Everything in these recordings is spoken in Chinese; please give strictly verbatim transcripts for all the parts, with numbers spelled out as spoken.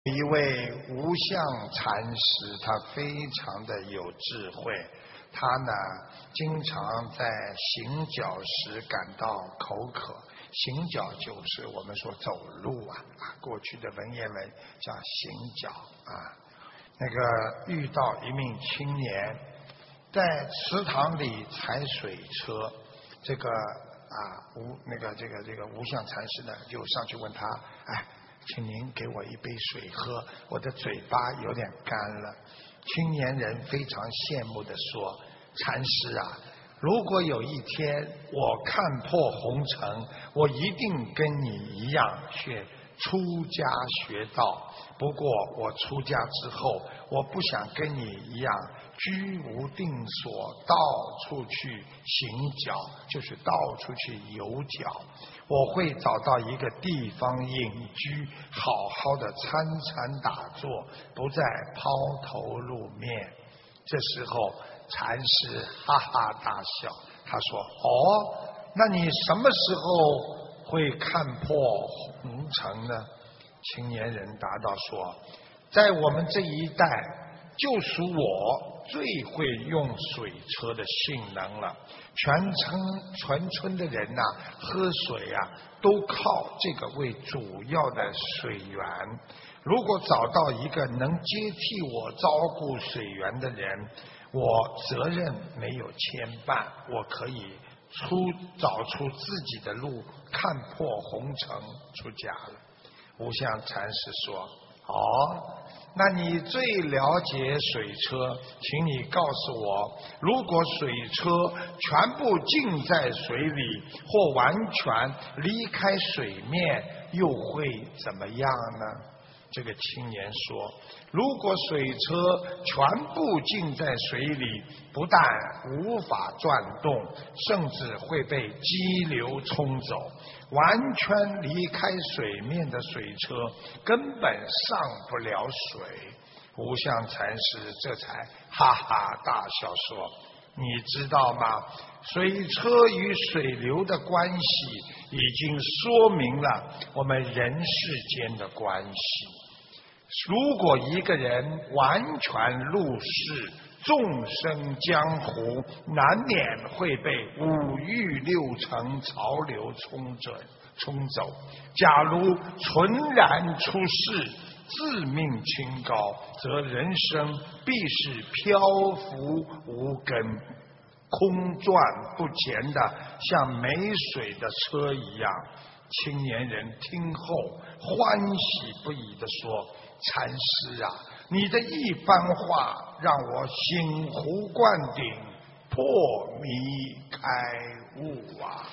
一位无相禅师，他非常的有智慧，他呢经常在行脚时感到口渴。行脚就是我们说走路啊，啊，过去的文言文叫行脚啊。那个遇到一名青年在池塘里踩水车，这个啊无那个这个这个无相禅师呢就上去问他，哎，请您给我一杯水喝，我的嘴巴有点干了。青年人非常羡慕地说，禅师啊，如果有一天我看破红尘，我一定跟你一样去出家学道。不过我出家之后，我不想跟你一样居无定所，到处去行脚，就是到处去游脚。我会找到一个地方隐居，好好的参禅打坐，不再抛头露面。这时候禅师哈哈大笑，他说，哦，那你什么时候会看破红尘呢？青年人答道说，在我们这一代就属我最会用水车的性能了，全村全村的人呐、啊，喝水啊都靠这个为主要的水源。如果找到一个能接替我照顾水源的人，我责任没有牵绊，我可以出找出自己的路，看破红尘，出家了。无相禅师说，哦，那你最了解水车，请你告诉我，如果水车全部浸在水里，或完全离开水面，又会怎么样呢？这个青年说，如果水车全部浸在水里，不但无法转动，甚至会被激流冲走。完全离开水面的水车根本上不了水。无相禅师这才哈哈大笑说，你知道吗？水车与水流的关系已经说明了我们人世间的关系。如果一个人完全入世，众生江湖，难免会被五欲六尘潮流冲准冲走。假如纯然出世，自命清高，则人生必是漂浮无根，空转不前的，像没水的车一样。青年人听后欢喜不已地说，禅师啊，你的一番话让我醒湖灌顶，破迷开悟啊！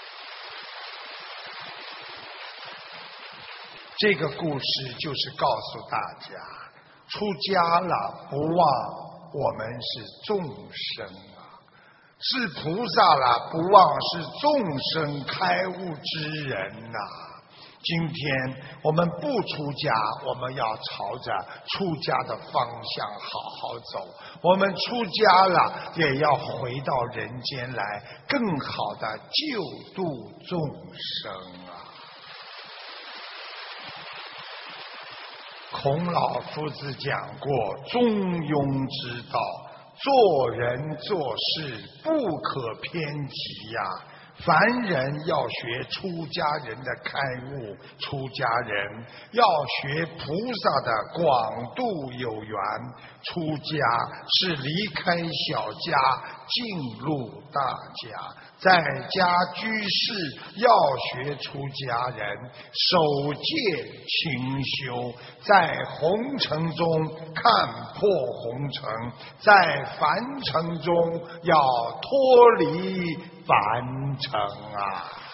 这个故事就是告诉大家，出家了不忘我们是众生啊，是菩萨了不忘是众生开悟之人呐、啊。今天我们不出家，我们要朝着出家的方向好好走。我们出家了，也要回到人间来，更好的救度众生啊！孔老夫子讲过中庸之道，做人做事不可偏激呀、啊。凡人要学出家人的开悟，出家人要学菩萨的广度有缘。出家是离开小家，进入大家。在家居士要学出家人，守戒勤修，在红尘中看破红尘，在凡尘中要脱离凡尘啊！